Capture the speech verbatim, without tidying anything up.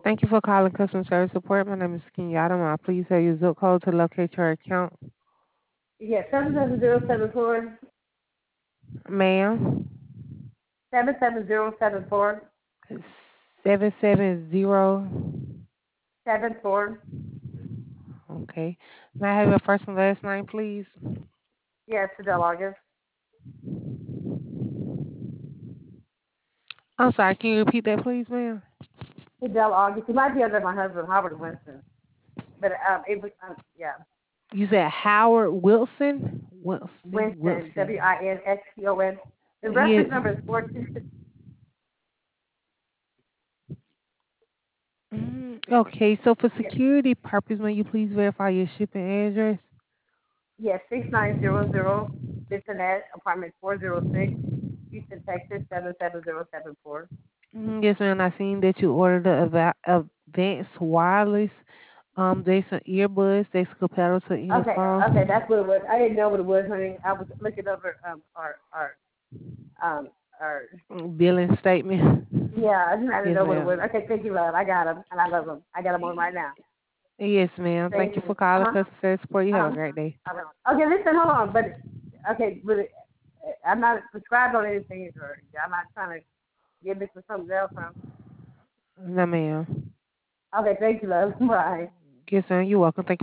Thank you for calling customer service support. My name is Kenyatta. May I please have your zip code to locate your account? Yes, seven seven zero seven four Ma'am, seven seven zero seven four seven seven zero. seven four. Okay. May I have your first and last name, please? Yes, Fidel August. I'm sorry. Can you repeat that, please, ma'am? Fidel August. He might be under my husband, Howard Winston. But um, it was um, yeah, You said Howard Wilson? Wilson, Winston. W Wilson. I N S T O N. The Yes. reference number is four two six. Mm, okay, so for Yes, security purpose, may you please verify your shipping address? yes, six nine zero zero. Cincinnati, apartment four zero six, Houston, Texas seven seven zero seven four. Mm, yes, ma'am. I seen that you ordered the Ava- Advanced Wireless. Um, they some earbuds. They compatible to any Okay, okay, phone. that's what it was. I didn't know what it was, honey. I was looking over um our our um our Mm, billing statement. yeah. I didn't, I didn't Yes, know what it was. ma'am. Okay, thank you, love. I got them, and I love them. I got them on right now. Yes, ma'am. Thank Thank you you. for Uh calling huh. customer service support. You have a Um. great day. Okay, listen, hold on, but okay, but it, I'm not prescribed on anything, or I'm not trying to get this for something else. Huh? No, ma'am. Okay, thank you, love. Bye. Yes, ma'am. You're welcome. Thank you.